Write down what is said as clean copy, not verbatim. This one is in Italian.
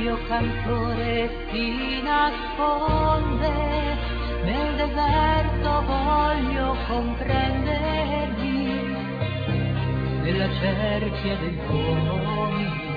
vecchio cantore si nasconde, nel deserto voglio comprendermi, nella cerchia dei tuoi